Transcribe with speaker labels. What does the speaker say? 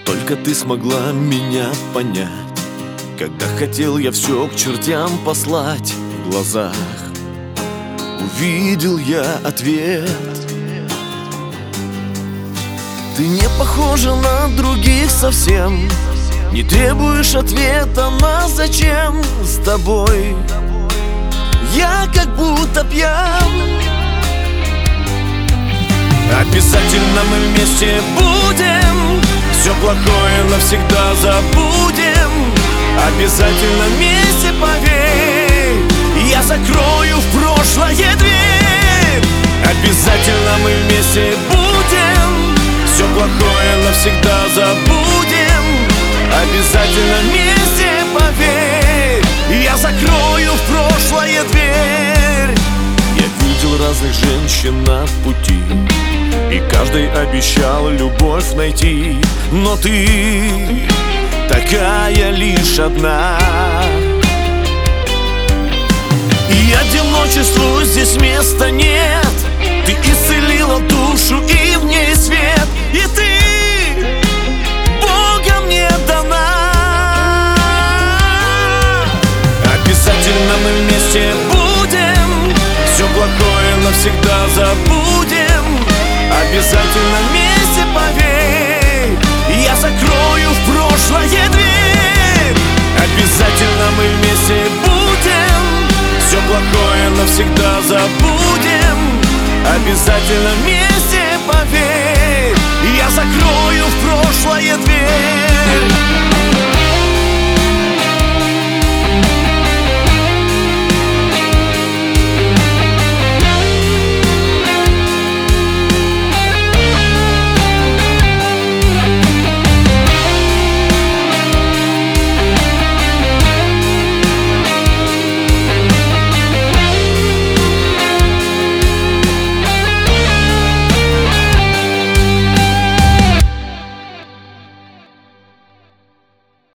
Speaker 1: Только ты смогла меня понять, когда хотел я все к чертям послать. В глазах увидел я ответ. Ты не похожа на других совсем, не требуешь ответа на зачем. С тобой я как будто пьян. Обязательно мы вместе будем, все плохое навсегда забудем. Обязательно вместе, поверь, я закрою в прошлое дверь. Обязательно мы вместе будем, все плохое навсегда забудем. Обязательно вместе, поверь, я закрою в прошлое дверь. Я видел разных женщин на пути, и каждый обещал любовь найти. Но ты такая лишь одна, и одиночеству здесь места нет. Ты исцелила душу, и в ней свет, и ты Богом мне дана. Обязательно мы вместе будем, все плохое навсегда забудем. Обязательно вместе, поверь, я закрою в прошлое дверь. Обязательно мы вместе будем, все плохое навсегда забудем. Обязательно вместе.